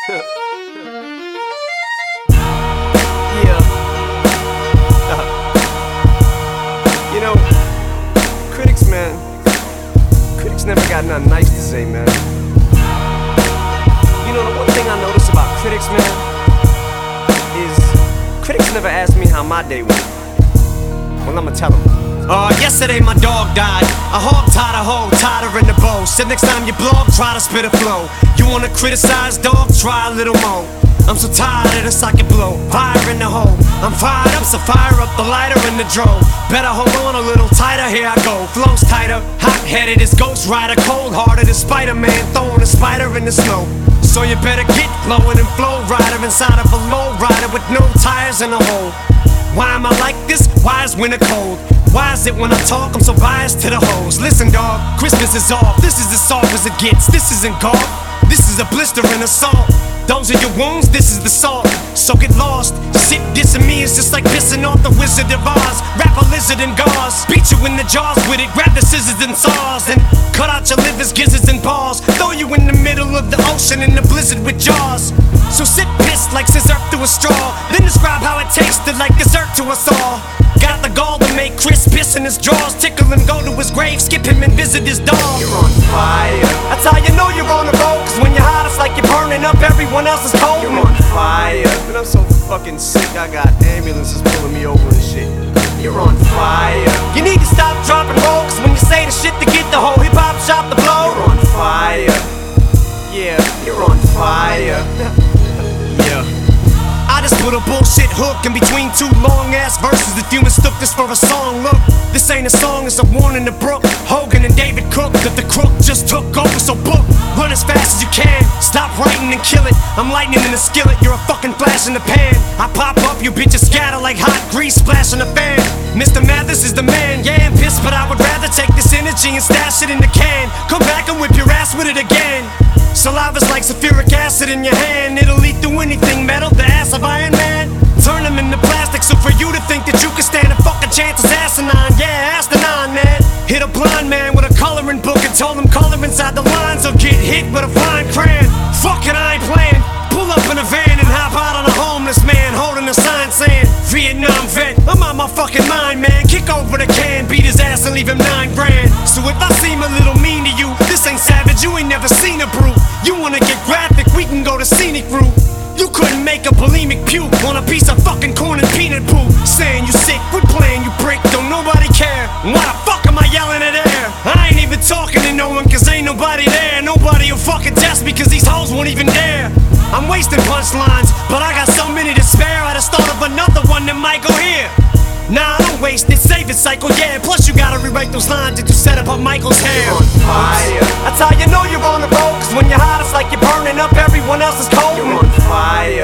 Yeah. You know, critics, man, critics never got nothing nice to say, man. You know, the one thing I notice about critics, man, is critics never ask me how my day went. Well, I'ma tell them. Yesterday my dog died. A hog tied a hoe, tied her in the bow. Said next time you blog, try to spit a flow. You wanna criticize, dog? Try a little more. I'm so tired of the socket blow. Fire in the hole. I'm fired up, so fire up the lighter in the drone. Better hold on a little tighter, here I go. Flows tighter, hot-headed as Ghost Rider, cold-hearted as Spider-Man, throwing a spider in the snow. So you better get blowing and flow rider inside of a low rider with no tires in a hole. Why am I like this? Why is winter cold? Why is it when I talk I'm so biased to the hoes? Listen dog, Christmas is off. This is as soft as it gets. This isn't golf. This is a blister and assault. Those are your wounds, this is the salt. So get lost. Shit dissing me is just like pissing off the Wizard of Oz. Wrap a lizard in gauze, beat you in the jaws with it. Grab the scissors and saws and cut out your livers, gizzards and balls. Throw you in the middle of the ocean in the blizzard with jaws. So sit pissed like scissor through a straw. Then describe how it tasted like dessert to us all. Got the gall to make Chris piss in his drawers. Tickle him, go to his grave, skip him and visit his dog. You're on fire. That's how you know you're on the road. Cause when you're hot it's like you're burning up, everyone else is cold. You're on fire. But I'm so fucking sick, I got ambulances pulling me over and shit. You're on fire. You need to stop, drop and roll. Cause when you say the shit to get the whole hip-hop shop to blow. You're on fire. Yeah, you're on fire. Yeah. I just put a bullshit hook in between two long-ass verses. If you mistook this for a song, look, this ain't a song, it's a warning to Brooke, Hogan and David Cook, that the crook just took over. So book, run as fast as you can, stop writing and kill it. I'm lightning in the skillet, you're a fucking flash in the pan. I pop up, you bitches scatter like hot grease splashing a fan. Mr. Mathis is the man, yeah, I'm pissed, but I would rather take this energy and stash it in the can. Come back and whip your ass with it again. Saliva's like sulfuric acid in your hand. It'll eat through anything metal, the ass of Iron Man. Turn them into plastic, so for you to think that you can stand a fucking chance is asinine. Yeah, asinine, man. Hit a blind man with a coloring book and told him color inside the lines or get hit with a fine crayon. Fuck it, I ain't playing. Pull up in a van and hop out on a homeless man holding a sign saying Vietnam vet. I'm out my fucking mind, man. Kick over the can, beat his ass and leave him 9 grand. So if I seem a little mean to you, this ain't savage, you ain't never seen a brute. You wanna get graphic, we can go to scenic route. You couldn't make a bulimic puke on a piece of fucking corn and peanut poop. Saying you sick, quit playing, you prick, don't nobody care. Why the fuck am I yelling at air? I ain't even talking to no one cause ain't nobody there. Nobody will fucking test me cause these hoes won't even dare. I'm wasting punchlines, but I got so many to spare. I just thought of another one that might go here. Nah, I don't waste it, save it, cycle, yeah. Plus you gotta rewrite those lines that you set up on Michael's hair. You're on fire. That's how you know you're on the road. Cause when you're hot it's like you're burning up, everyone else is cold. You're on fire.